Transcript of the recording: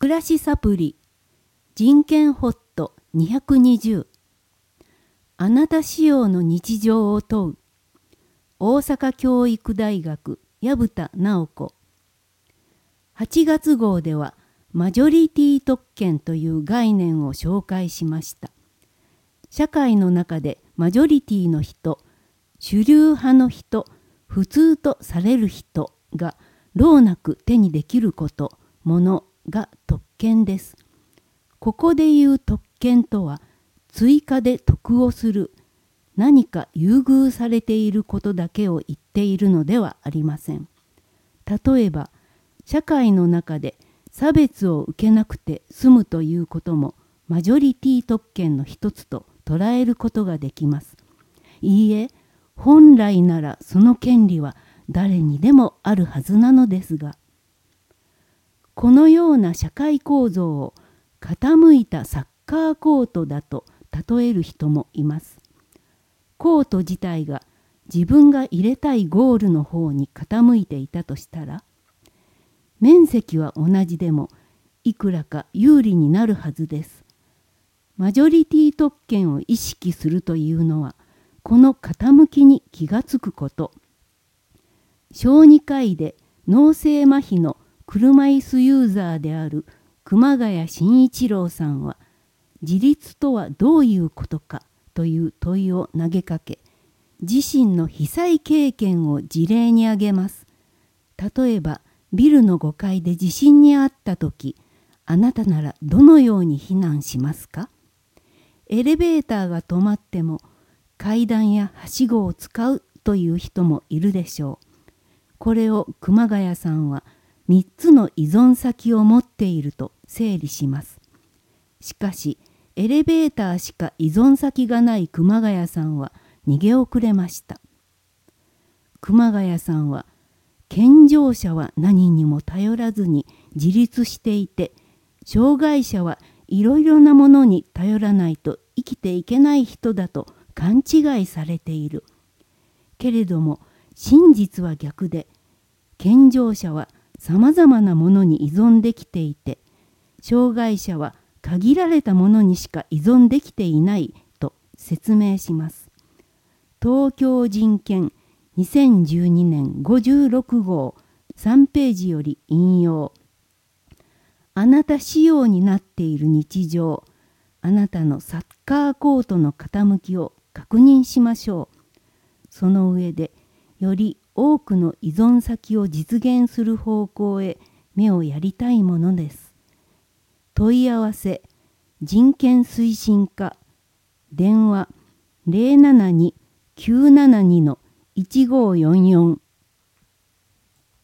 暮らしサプリ人権ホット220あなた仕様の日常を問う大阪教育大学薮田直子8月号ではマジョリティ特権という概念を紹介しました。社会の中でマジョリティの人、主流派の人、普通とされる人が老なく手にできること、ものが特権です。ここでいう特権とは、追加で得をする、何か優遇されていることだけを言っているのではありません。例えば、社会の中で差別を受けなくて済むということもマジョリティ特権の一つと捉えることができます。いいえ、本来ならその権利は誰にでもあるはずなのですが、このような社会構造を傾いたサッカーコートだと例える人もいます。コート自体が自分が入れたいゴールの方に傾いていたとしたら、面積は同じでもいくらか有利になるはずです。マジョリティ特権を意識するというのは、この傾きに気がつくこと。小児科医で脳性麻痺の車椅子ユーザーである熊谷慎一郎さんは、自立とはどういうことかという問いを投げかけ、自身の被災経験を事例に挙げます。例えば、ビルの5階で地震にあったとき、あなたならどのように避難しますか？エレベーターが止まっても階段やはしごを使うという人もいるでしょう。これを熊谷さんは3つの依存先を持っていると整理します。しかし、エレベーターしか依存先がない熊谷さんは逃げ遅れました。熊谷さんは、健常者は何にも頼らずに自立していて、障害者はいろいろなものに頼らないと生きていけない人だと勘違いされている。けれども真実は逆で、健常者はさまざまなものに依存できていて、障害者は限られたものにしか依存できていないと説明します。東京人権2012年56号3ページより引用。あなた仕様になっている日常、あなたのサッカーコートの傾きを確認しましょう。その上で、より多くの依存先を実現する方向へ目をやりたいものです。問い合わせ、人権推進課、電話072-972-1544